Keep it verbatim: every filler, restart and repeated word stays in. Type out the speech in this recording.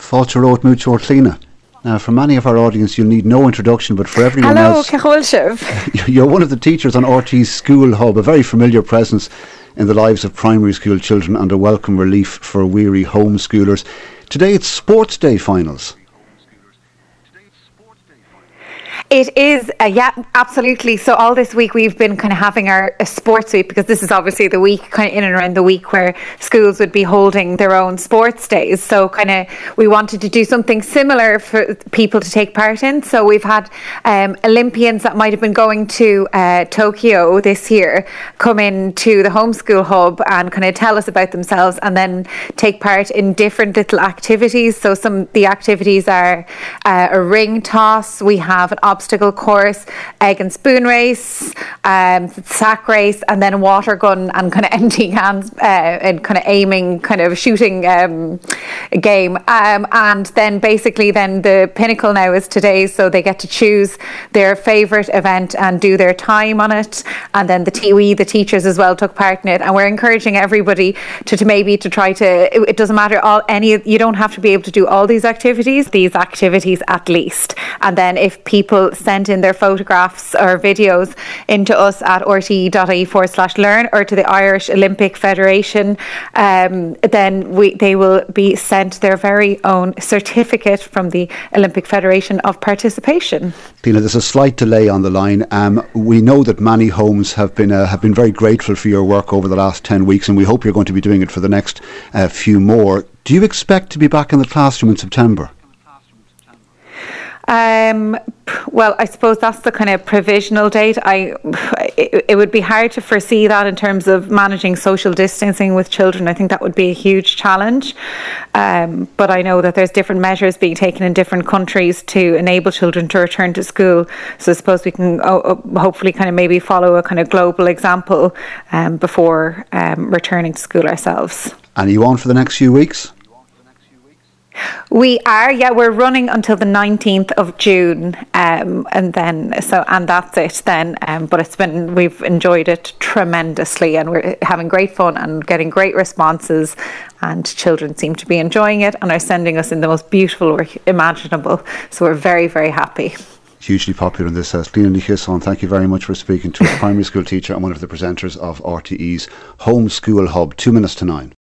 Fáilte Road Mutual Cleaner. Now, for many of our audience, you'll need no introduction, but for everyone Hello, else, Hello, you're one of the teachers on R T's School Hub, a very familiar presence in the lives of primary school children and a welcome relief for weary homeschoolers. Today it's Sports Day finals. It is, uh, yeah, absolutely. So all this week we've been kind of having our a sports week, because this is obviously the week kind of in and around the week where schools would be holding their own sports days. So kind of we wanted to do something similar for people to take part in. So we've had um, Olympians that might have been going to uh, Tokyo this year come in to the homeschool hub and kind of tell us about themselves and then take part in different little activities. So some the activities are uh, a ring toss. We have an obstacle course, egg and spoon race, um, sack race, and then a water gun and kind of empty hands uh, and kind of aiming, kind of shooting um, game. Um, and then basically then the pinnacle now is today, so they get to choose their favourite event and do their time on it. And then the T we, the teachers as well, took part in it. And we're encouraging everybody to, to maybe to try to, it, it doesn't matter all any, you don't have to be able to do all these activities, these activities at least. And then if people send in their photographs or videos into us at rte.ie forward slash learn or to the Irish Olympic Federation, um, then we they will be sent their very own certificate from the Olympic Federation of participation. Tina, there's a slight delay on the line. Um, we know that many homes have been uh, have been very grateful for your work over the last ten weeks, and we hope you're going to be doing it for the next uh, few more. Do you expect to be back in the classroom in September? Um, well, I suppose that's the kind of provisional date. I, it, it would be hard to foresee that in terms of managing social distancing with children. I think that would be a huge challenge. Um, but I know that there's different measures being taken in different countries to enable children to return to school. So I suppose we can oh, hopefully kind of maybe follow a kind of global example um, before um, returning to school ourselves. And are you on for the next few weeks? We are, yeah, we're running until the nineteenth of June, um, and then so and that's it then. Um, but it's been we've enjoyed it tremendously, and we're having great fun and getting great responses, and children seem to be enjoying it and are sending us in the most beautiful work imaginable. So we're very, very happy. Hugely popular in this house. Líona Ní Chiosán, thank you very much for speaking to a primary school teacher and one of the presenters of R T E's Homeschool Hub. Two minutes to nine.